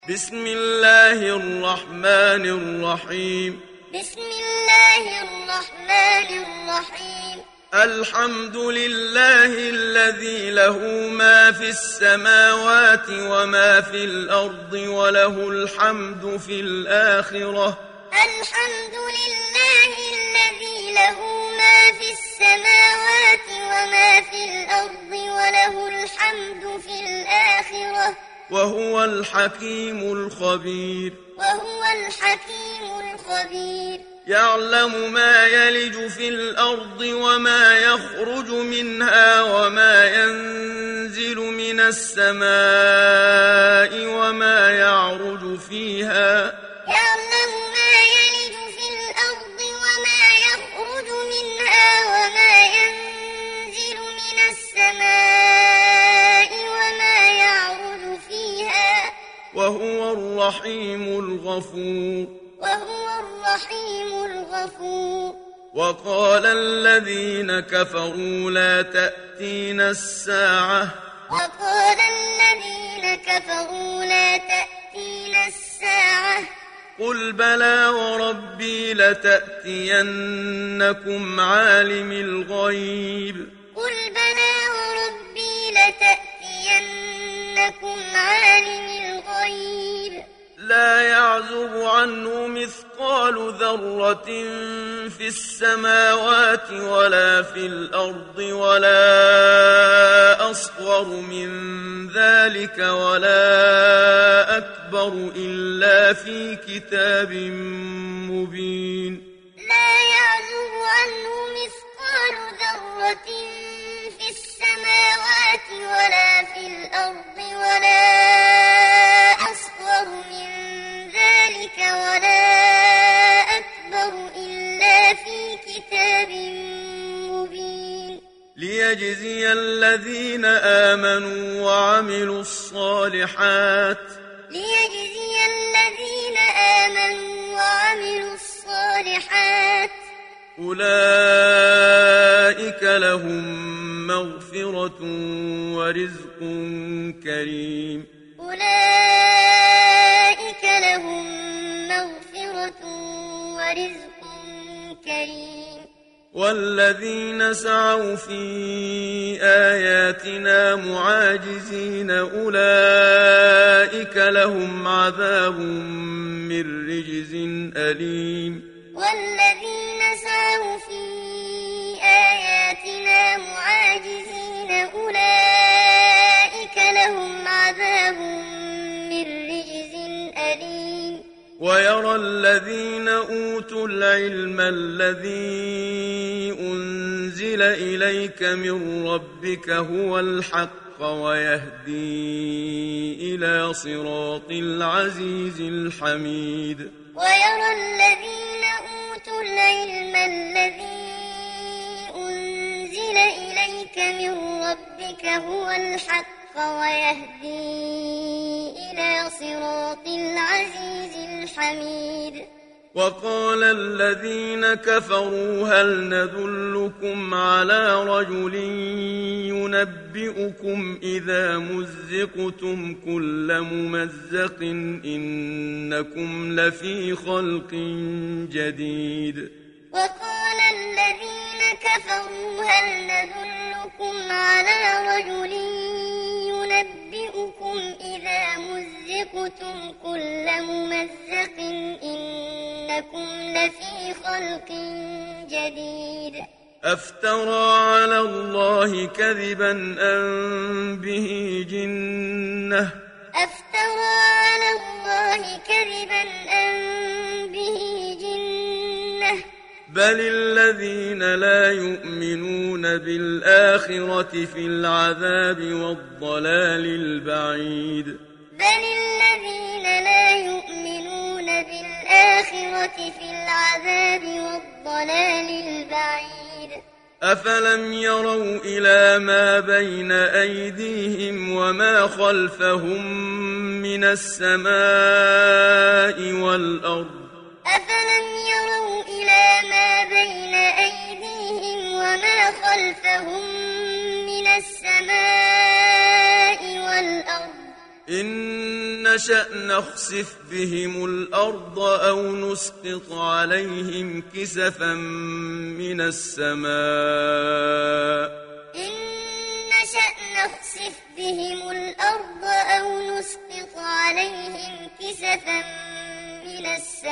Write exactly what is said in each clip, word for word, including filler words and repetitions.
بسم الله الرحمن الرحيم بسم الله الرحمن الرحيم الحمد لله الذي له ما في السماوات وما في الأرض وله الحمد في الآخرة الحمد لله الذي له ما في السماوات وما في الأرض وله الحمد في الآخرة وهو الحكيم الخبير وهو الحكيم الخبير يعلم ما يلج في الأرض وما يخرج منها وما ينزل من السماء وما يعرج فيها يعلم ما يلج في الأرض وما يخرج منها وما ينزل من السماء وما يعرج فيها وهو الرحيم الغفور وهو الرحيم الغفور وقال الذين كفروا لا تأتينا الساعة وقال الذين كفروا لا تأتينا الساعة قل بلى وربي لتأتينكم عالم الغيب قل بلى وربي لتأتينكم عالم الغيب لا يعزب عنه مثقال ذرة في السماوات ولا في الأرض ولا أصغر من ذلك ولا أكبر إلا في كتاب مبين لا يعزب عنه مثقال ذرة في السماوات ولا في الأرض ولا أصغر من ذلك ولا أكبر إلا في كتاب مبين ليجزي الذين آمنوا وعملوا الصالحات ليجزي الذين آمنوا وعملوا الصالحات أولئك لهم مغفرة ورزق كريم أولئك لهم مغفرة ورزق كريم والذين سعوا في آياتنا معاجزين أولئك لهم عذاب من رجز أليم والذين سعوا في آياتنا معاجزين أولئك لهم عذاب من رجز أليم ويرى الذين أوتوا العلم الذي أنزل إليك من ربك هو الحق ويهدي إلى صراط العزيز الحميد ويرى الذين أوتوا العلم الذي أنزل إليك من ربك هو الحق ويهدي إلى صراط العزيز الحميد وقال الذين كفروا هل ندلكم على رجل ينبئكم إذا مزقتم كل ممزق إنكم لفي خلق جديد وقال الذين كفروا هل ندلكم على رجل ينبئكم إذا مزقتم كل ممزق إنكم لفي خلق جديد أفترى على الله كذبا أم به جنة أفترى على الله كذبا أم به جنة بل الذين لا يؤمنون بالآخرة في العذاب والضلال البعيد بل الذين لا يؤمنون بالآخرة في العذاب والضلال البعيد أفلم يروا إلى ما بين أيديهم وما خلفهم من السماء والأرض أفلم يروا إلى ما بين أيديهم وما خلفهم من السماء والأرض إن نشأ نخسف بهم الأرض أو نسقط عليهم كسفا من السماء إن نشأ نخسف بهم الأرض أو نسقط عليهم كسفا من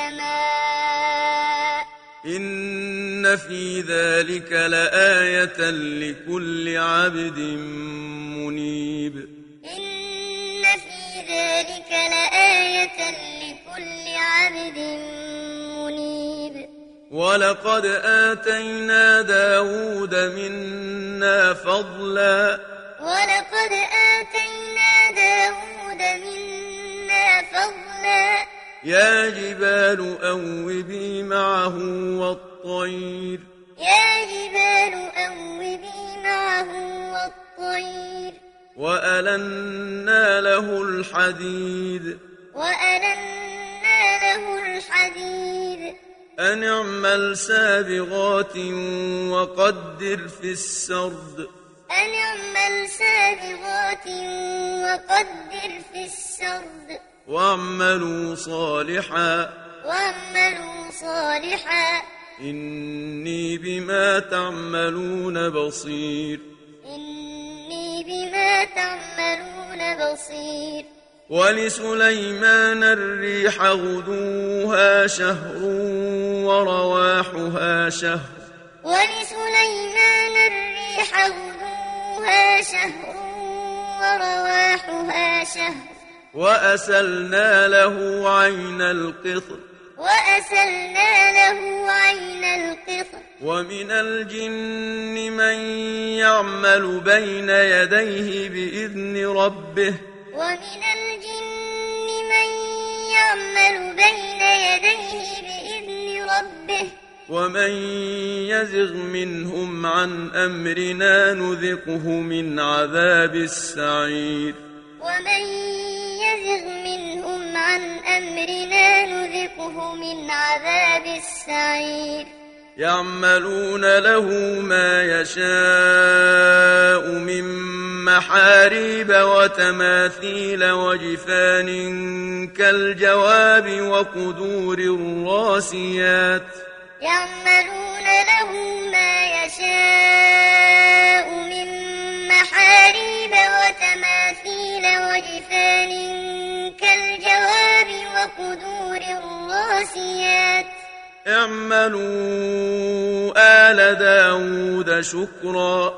السماء إن في ذلك لآية لكل عبد منيب إن في ذلك لآية لكل عبد منيب ولقد آتينا داود منا فضلا ولقد آتينا داود منا فضلا يا جبال أوبي معه والطير يا جبال أوبي معه والطير وألنا له الحديد وألنا له الحديد أن اعمل سابغات وقدر في السرد أن اعمل سابغات وقدر في السرد واعملوا صالحا واعملوا صالحا إني بما تعملون بصير إني بما تعملون بصير ولسليمان الريح غدوها شهر ورواحها شهر ولسليمان الريح غدوها شهر ورواحها شهر وأسلنا له عين القطر وأسلنا له عين القطر ومن الجن من يعمل بين يديه بإذن ربه ومن الجن من يعمل بين يديه بإذن ربه ومن يزغ منهم عن أمرنا نذقه من عذاب السعير ومن يزغ منهم عن أمرنا نذقه من عذاب السعير يعملون له ما يشاء من محاريب وتماثيل وجفان كالجواب وقدور الراسيات يعملون له ما يشاء من محاريب وتماثيل وجفان كالجواب وقدور الراسيات اعملوا آل داود شكرا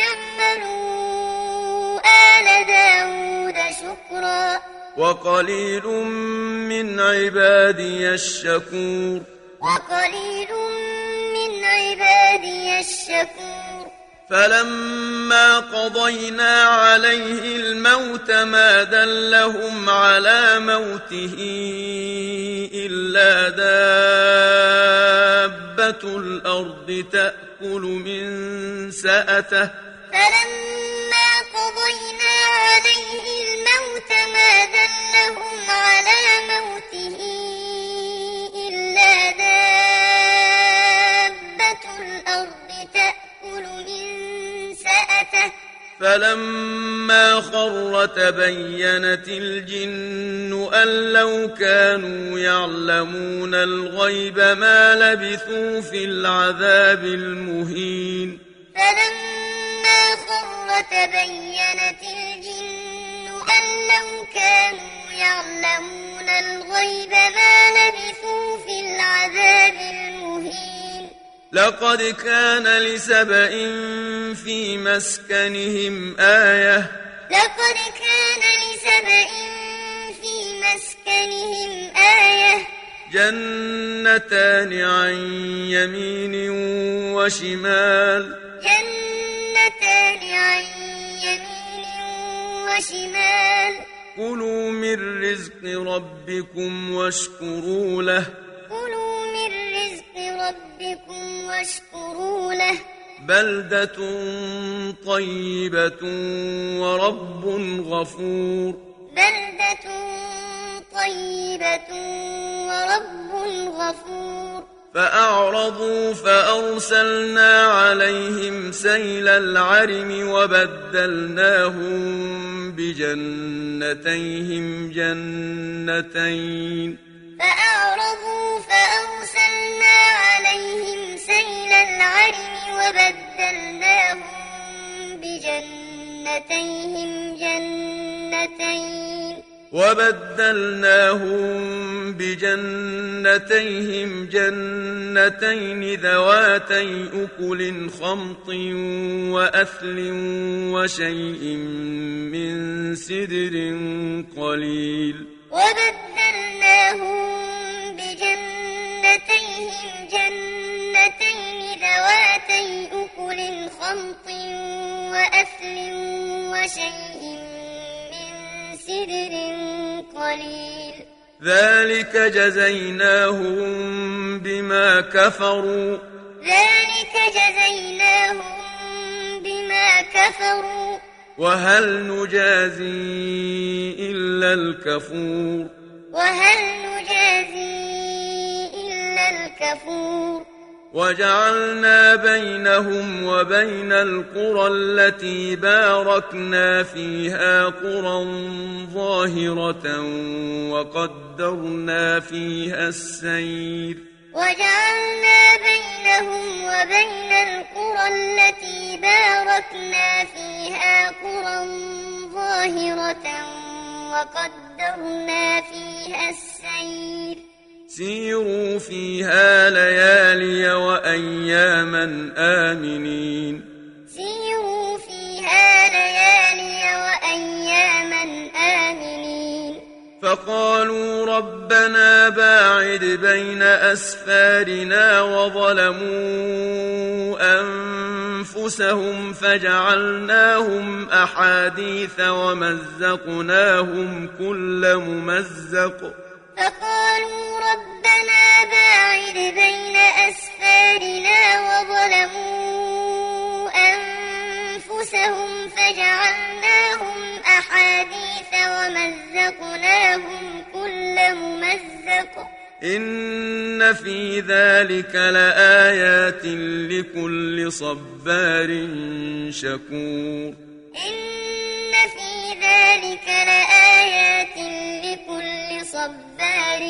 اعملوا آل داود شكرا وقليل من عبادي الشكور وقليل من عبادي الشكور فلما قضينا عليه الموت ما دلهم على موته إلا دابة الأرض تأكل من سأته فلما قضينا عليه الموت ما دلهم على موته إلا دابة الأرض تأكل من سأته فلما خر تبينت الجن أن لو كانوا يعلمون الغيب ما لبثوا في العذاب المهين فلما خر تبينت الجن أن لو كانوا يعلمون الغيب ما لبثوا في العذاب المهين لقد كان لسبإ في مسكنهم آية لقد كان لسبإ في مسكنهم آية جنتان عن يمين وشمال جنتان عن يمين وشمال كلوا من رزق ربكم واشكروا له كلوا من رزق ربكم واشكروا له بلدة طيبة ورب غفور بلدة طيبة ورب غفور فأعرضوا فأرسلنا عليهم سيل العرم وبدلناهم بجنتيهم جنتين فأعرضوا فأرسلنا عليهم سيل العرم وبدلناهم بجنتيهم جنتين وبدلناهم بجنتيهم جنتين ذواتي أكل خمط وأثل وشيء من سدر قليل وبدلناهم بجنتيهم جنتين ذواتي أكل خمط وأثل وشيء من سدر قليل ذلك جزيناهم بما كفروا ذلك جزيناهم بما كفروا وهل نجازي إلا الكفور وهل نجازي إلا الكفور وجعلنا بينهم وبين القرى التي باركنا فيها قرى ظاهرة وقدرنا فيها السير وجعلنا بينهم وبين القرى التي باركنا فيها قرى ظاهرة وقدرنا فيها السير سيروا فيها ليالي وأياما آمنين سيروا فيها ليالي وأياما آمنين فقالوا ربنا باعد بين أسفارنا وظلموا أنفسهم فجعلناهم أحاديث ومزقناهم كل ممزق فقالوا ربنا باعد بين أسفارنا وظلموا أنفسهم فجعلناهم أحاديث ومزقناهم كل ممزق إن في ذلك لآيات لكل صبار شكور إن في ذلك لآيات لكل صبار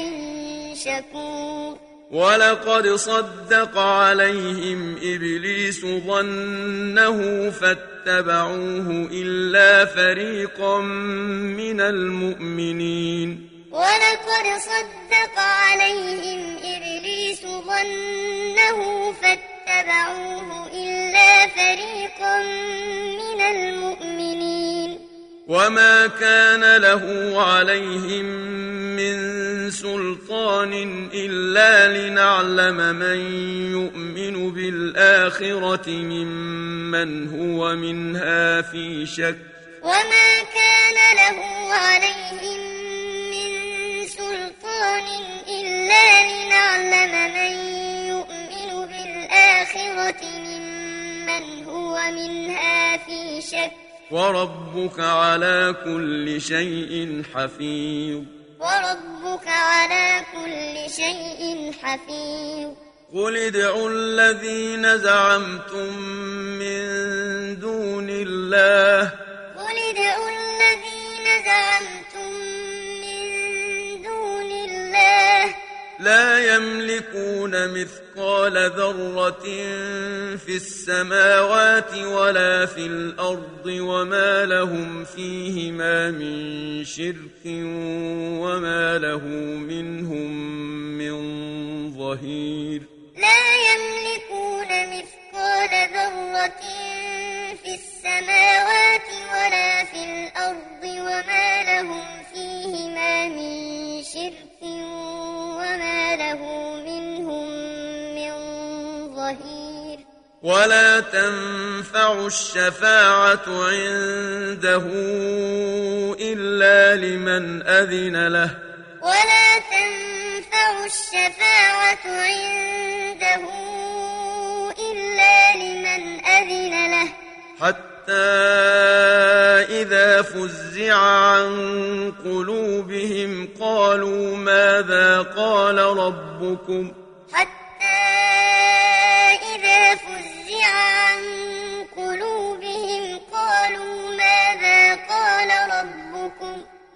شكور ولقد صدق عليهم إبليس ظنه فاتبعوه إلا فريقا من المؤمنين ولقد صدق عليهم إبليس ظنه فاتبعوه إلا فريقا من المؤمنين وما كان له عليهم من سلطان إلا لنعلم من يؤمن بالآخرة ممن هو منها في شك وما كان له عليهم من سلطان إلا لنعلم من يؤمن بالآخرة ممن هو منها في شك وربك على كل شيء حفيظ وربك على كل شيء حفيظ قل ادعوا الذين زعمتم من دون الله قل ادعوا الذين زعمتم من دون الله لا يملكون مثقال ذرة في السماوات ولا في الأرض وما لهم فيهما من شرك وما له منهم من ظهير لا يملكون مثقال ذرة في السماوات ولا في الأرض وما لهم فيهما من شرك وما له منهم من ظهير ولا تنفع الشفاعة عنده إلا لمن أذن له ولا تنفع الشفاعة عنده إلا لمن أذن له حتى إذا فزع عن قلوبهم قالوا ماذا قال ربكم حتى إذا فزع عن قلوبهم قالوا ماذا قال ربكم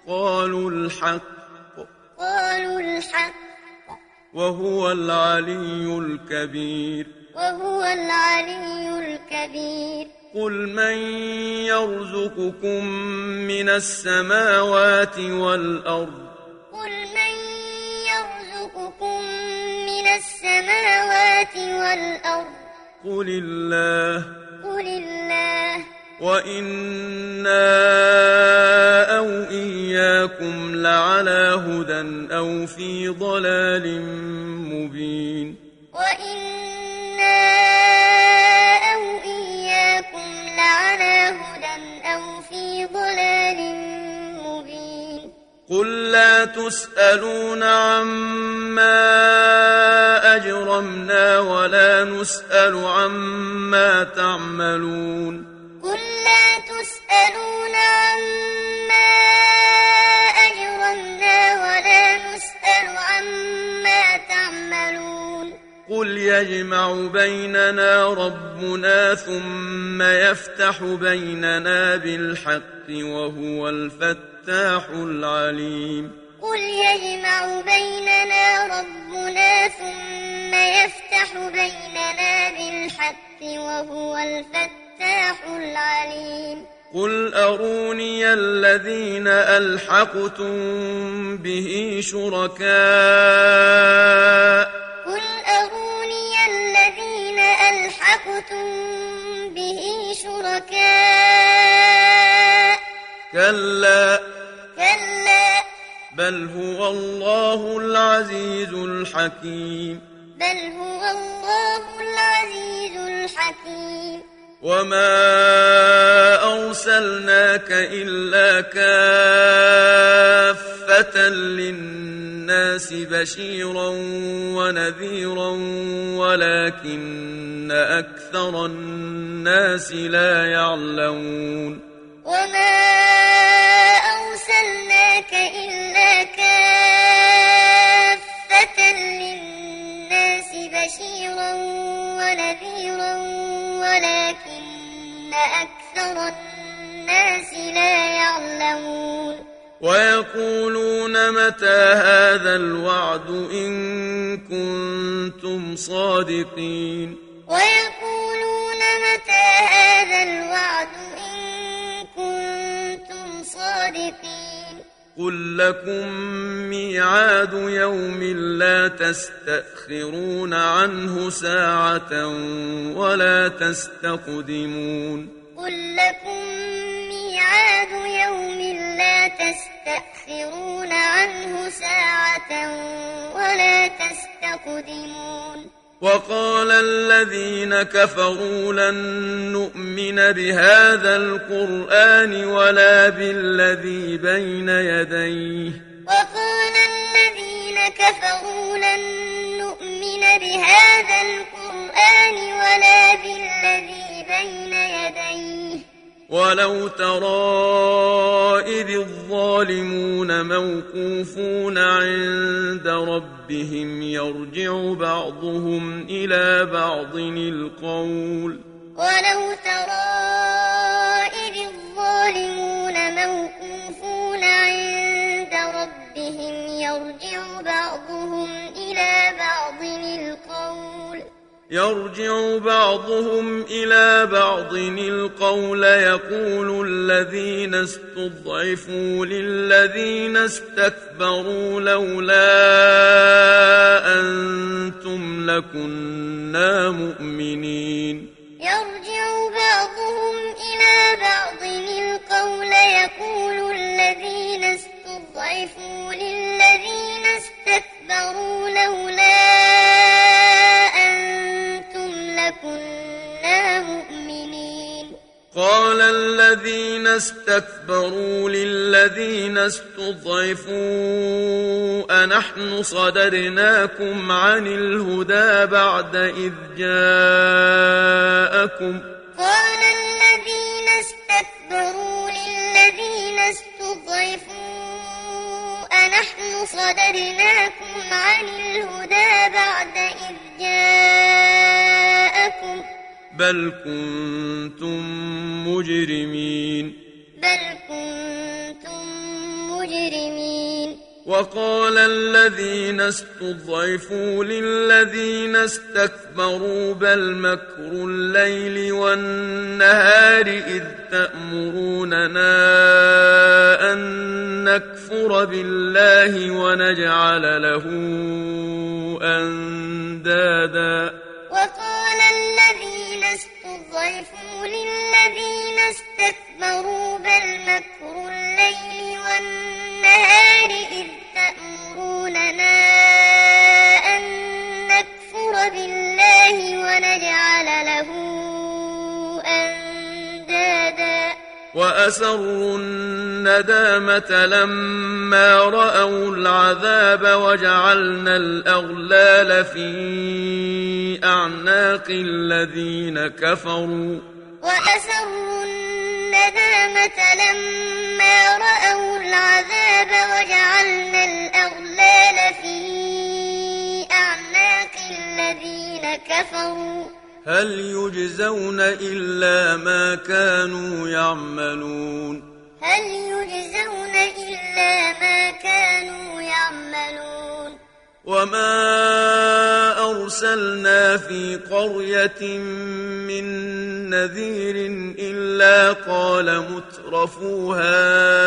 قالوا الحق قالوا الحق وهو العلي الكبير وهو العلي الكبير قل من يرزقكم من السماوات والأرض قل من يرزقكم من السماوات والأرض قل الله قل الله وإنا أو إياكم لعلى هدى أو في ضلال مبين وإنا أو إياكم لعلى هدى أو في ضلال مبين قل لا تسألون عما أجرمنا ولا نسأل عما تعملون قل لا تسألون عما أجرمنا ولا نسأل عما تعملون قل يجمع بيننا ربنا ثم يفتح بيننا بالحق وهو الفتاح العليم قل يجمع بيننا ربنا ثم يفتح بيننا بالحق وهو الفتاح العليم قل أروني الذين ألحقتم به شركاء قل أروني الذين ألحقتم به شركاء كلا كلا بل هو الله العزيز الحكيم بل هو الله العزيز الحكيم وما أرسلناك إلا كافة للناس بشيرا ونذيرا ولكن أكثر الناس لا يعلمون وما أرسلناك إلا كافة للناس بشيرا ونذيرا ولكن أكثر الناس لا يعلمون ويقولون متى هذا الوعد إن كنتم صادقين ويقولون متى هذا الوعد إن كنتم صادقين قل لكم ميعاد يوم لا تستأخرون عنه ساعة ولا تستقدمون قل لكم ميعاد يوم لا تستأخرون عنه ساعة ولا تستقدمون وقال الذين كفروا لن نؤمن بهذا القرآن ولا بالذي بين يديه وقال الذين كفروا لن نؤمن بهذا القرآن ولا بالذي بين يديه ولو ترى إذ الظالمون موقوفون عند ربهم يرجع بعضهم إلى بعض القول ولو ترى إذ الظالمون موقوفون عند ربهم يرجع بعضهم إلى بعض القول يرجع بعضهم إلى بعض القول يقول الذين استضعفوا للذين استكبروا لولا أنتم لكنا مؤمنين يرجع بعضهم إلى بعض القول يقول الذين استضعفوا للذين استكبروا لولا لكنا مؤمنين قال الذين استكبروا للذين استضعفوا أنحن صدرناكم عن الهدى بعد إذ جاءكم قال الذين استكبروا للذين استضعفوا أنحن صدرناكم عن الهدى بعد إذ جاءكم بل كنتم مجرمين بل كنتم مجرمين المجرمين وقال الذين استضعفوا للذين استكبروا بل مكر الليل والنهار إذ تأمروننا أن نكفر بالله ونجعل له أندادا وقال الذين استضعفوا للذين استكبروا بل مكر الليل والنهار إذ تأمروننا أن نكفر بالله ونجعل له أندادا وأسروا الندامة لما رأوا العذاب وجعلنا الأغلال في أعناق الذين كفروا وأسروا الندامة لما رأوا العذاب وجعلنا الأغلال في أعناق الذين كفروا هل يجزون إلا ما كانوا يعملون هل يجزون إلا ما كانوا يعملون وما أرسلنا في قرية من نذير إلا قال مترفوها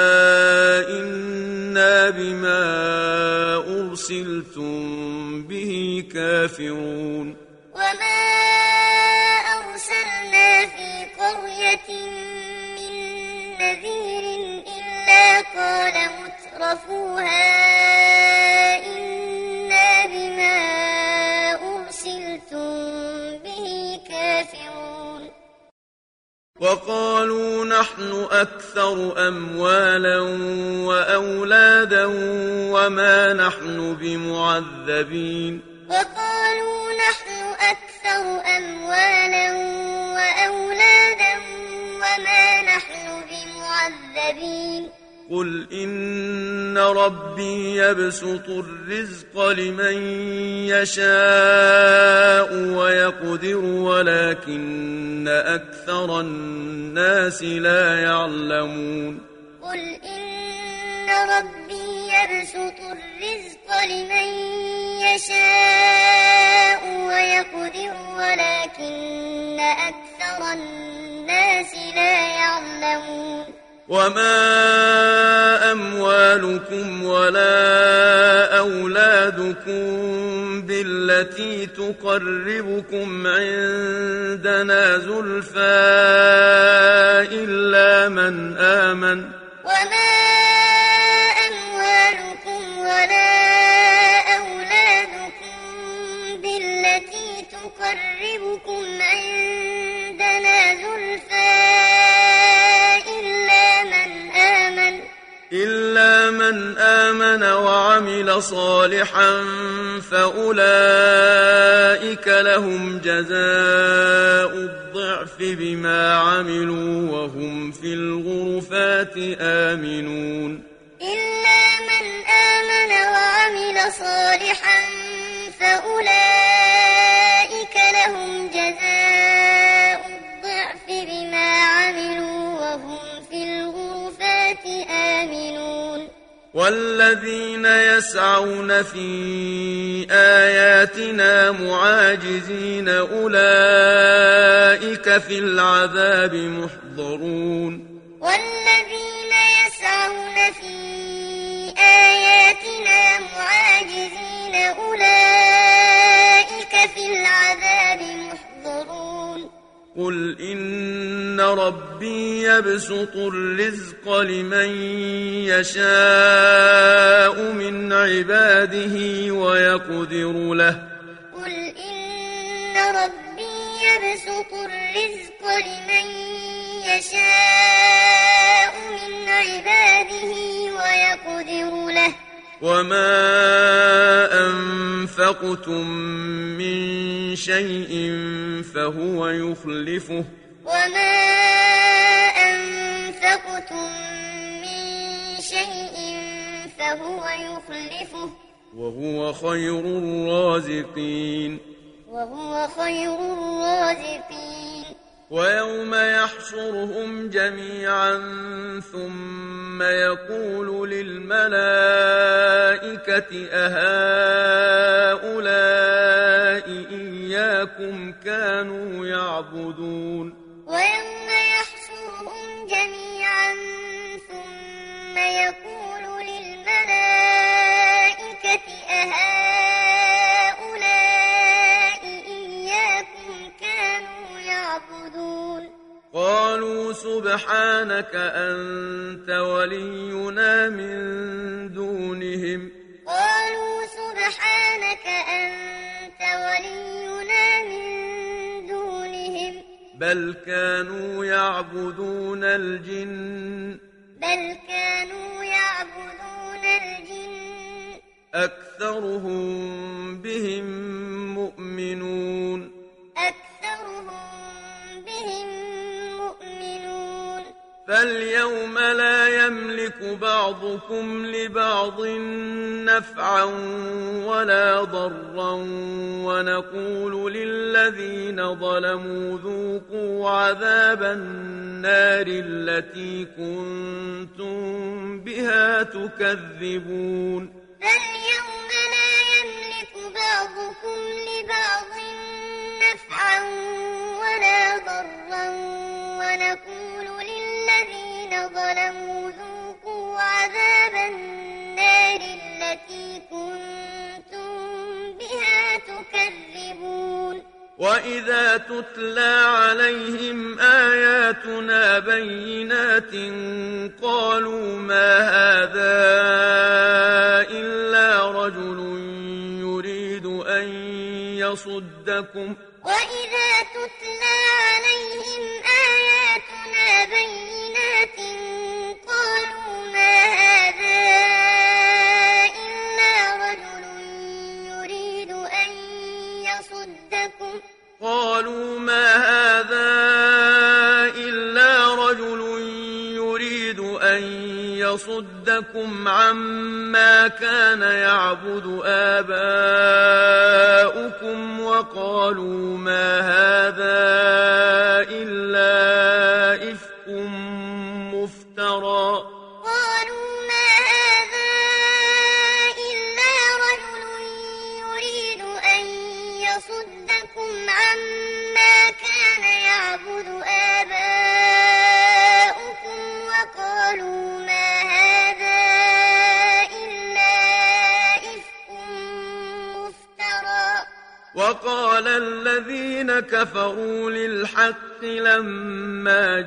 إنا بما أرسلتم به كافرون وما أرسلنا في قرية من نذير إلا قال مترفوها إنا بما أرسلتم به كافرون وقالوا نحن أكثر أموالا وأولادا وما نحن بمعذبين وقالوا نحن أكثر أموالا وأولادا وما نحن بمعذبين قل إن ربي يبسط الرزق لمن يشاء ويقدر ولكن أكثر الناس لا يعلمون قل إن ربي يبسط الرزق لمن يشاء ويقدر ولكن أكثر الناس لا يعلمون وما أموالكم ولا أولادكم بالتي تقربكم عندنا زلفى إلا من آمن وما أموالكم ولا أولادكم بالتي تقربكم عندنا زلفى إلا من آمن إلا من آمن وعمل صالحا فأولئك لهم جزاء الضعف بما عملوا وهم في الغرفات آمنون إلا من آمن وعمل صالحا فأولئك لهم جزاء الضعف بما عملوا وهم في الغرفات آمنون والذين يسعون في آياتنا معاجزين أولئك في العذاب محضرون والذين يسعون في آياتنا معاجزين أولئك في العذاب محضرون قل إن ربي يبسط الرزق لمن يشاء من عباده ويقدر له قل إن ربي يبسط الرزق لمن يشاء من عباده ويقدر له وما أنفقتم من شيء فهو يخلفه وما أنفقتم من شيء فهو يخلفه وهو خير الرازقين وهو خير الرازقين ويوم يحشرهم جميعا ثم يقول للملائكة أهؤلاء إياكم كانوا يعبدون ويوم يحشرهم جميعا ثم يقول للملائكة أهؤلاء إياكم كانوا يعبدون قالوا سبحانك أنت ولينا من دونهم قالوا سبحانك أنت ولينا من دونهم بل كانوا يعبدون الجن بل كانوا يعبدون الجن أكثرهم بهم مؤمنون أكثرهم بهم مؤمنون فاليوم لا يملك بعضكم لبعض نفعا ولا ضرا ونقول للذين ظلموا ذوقوا عذاب النار التي كنتم بها تكذبون فاليوم لا يملك بعضكم لبعض نفعا ولا ضرا ونقول للذين ظلموا ذوقوا عذاب النار التي كنتم بها تكذبون وإذا تتلى عليهم آياتنا بينات قالوا ما هذا إلا رجل يريد أن يصدكم وإذا تتلى عليهم آياتنا بينات قالوا ما هذا إلا رجل يريد أن يصدكم قالوا ما هذا إلا رجل يريد أن يصدكم عما كان يعبد آباؤكم وقالوا ما هذا إلا إفك مفترى قالوا ما هذا إلا رجل يريد أن يصدكم عما كان يعبد آباؤكم وقالوا ما هذا إلا إفك مفترى وقال الذين كفروا للحق لما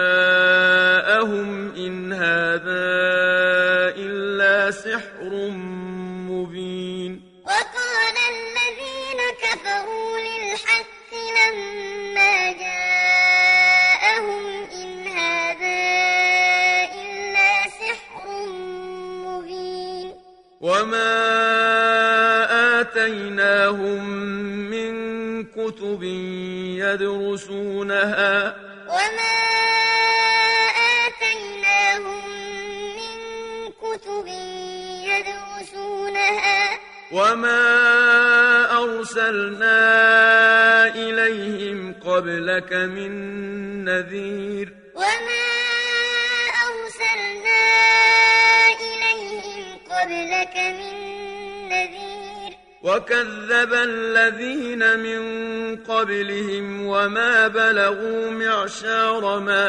جاءهم إن هذا إلا سحر مبين وقال الذين كفروا للحق لما جاءهم إن هذا إلا سحر مبين وما آتيناهم من كتب يدرسونها وما آتيناهم من كتب يدرسونها وما أرسلنا إليهم قبلك من نذير وما أرسلنا إليهم قبلك من نذير وكذب الذين من قبلهم وما بلغوا معشار ما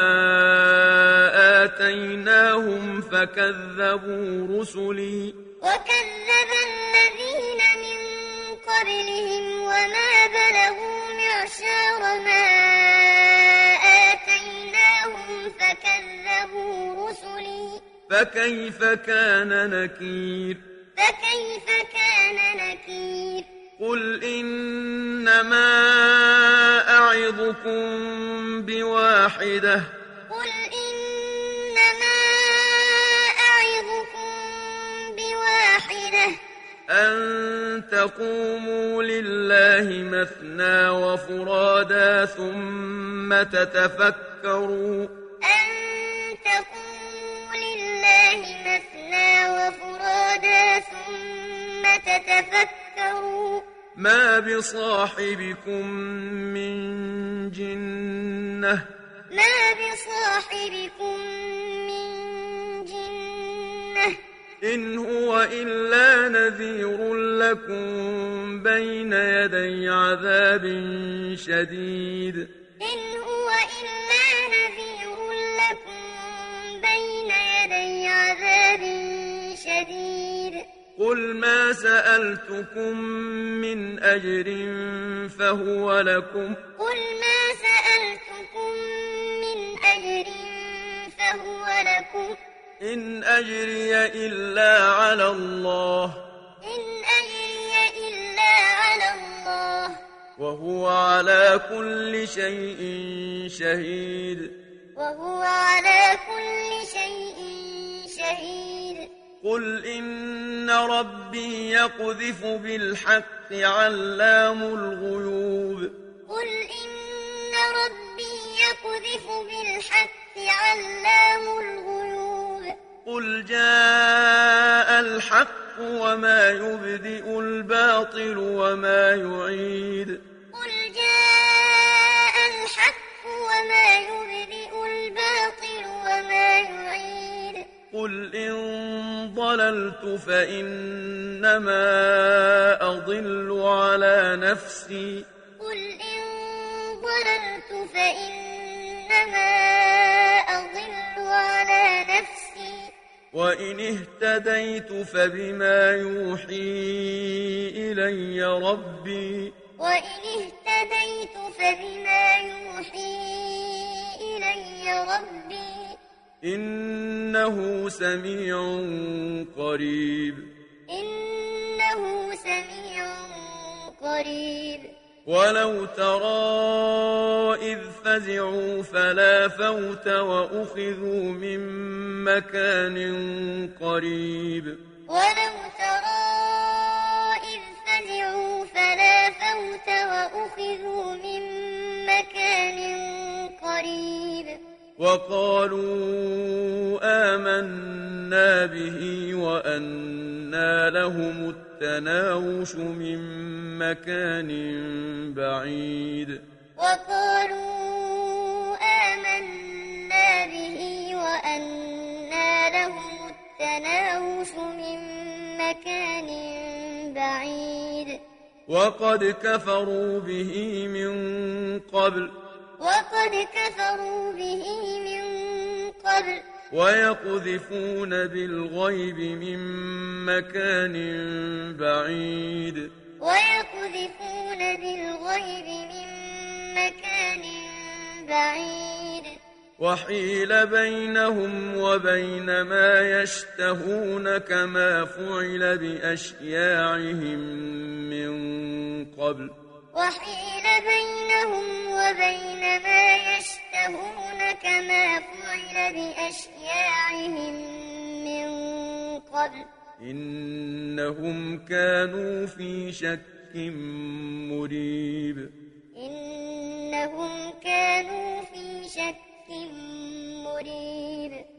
آتيناهم فكذبوا رسلي وكذب الذين من قبلهم وما بلغوا معشار ما آتيناهم فكذبوا رسلي فكيف كان نكير فكيف كان نكير قل إنما أعظكم بواحدة قل إنما أعظكم بواحدة أن تقوموا لله مثنى وفرادا ثم تتفكروا أن تقوموا لله مثنى وفرادا ثم تتفكروا ما بصاحبكم من جنة ما بصاحبكم من جنة إن هو إلا نذير لكم بين يدي عذاب شديد إن هو إلا نذير لكم بين يدي عذاب شديد قل ما سألتكم من أجر فهو لكم قل ما سألتكم من أجر فهو لكم إن أجري إلا على الله إن أجري إلا على الله وهو على كل شيء شهيد وهو على كل شيء شهيد قل إن ربي يقذف بالحق علام الغيوب قل إن ربي يقذف بالحق علام الغيوب قل جاء الحق وما يبدئ الباطل وما يعيد قل جاء الحق وما يبدئ الباطل وما يعيد قل إن ضللت فإنما أضل على نفسي قل إن ضللت فإنما أضل على نفسي وإن اهتديت فبما يوحي إلي ربي وإن اهتديت فبما يوحي إلي ربي إنه سميع قريب إنه سميع قريب ولو ترى إذ فزعوا فلا فوت وأخذوا من مكان قريب ولو ترى إذ فزعوا فلا فوت وأخذوا من مكان قريب وقالوا آمنا به وأنى لهم التناوش من مكان بعيد وقالوا آمنا به وأنى لهم التناوش من مكان بعيد وقد كفروا به من قبل وقد كفروا به من قبل ويقذفون بالغيب من مكان بعيد ويقذفون بالغيب من مكان بعيد وحيل بينهم وبين ما يشتهون كما فعل بأشياعهم من قبل وحيل بينهم وبين ما يشتهون كما فعل بأشياعهم من قبل إنهم كانوا في شك مريب إنهم كانوا في شك مريب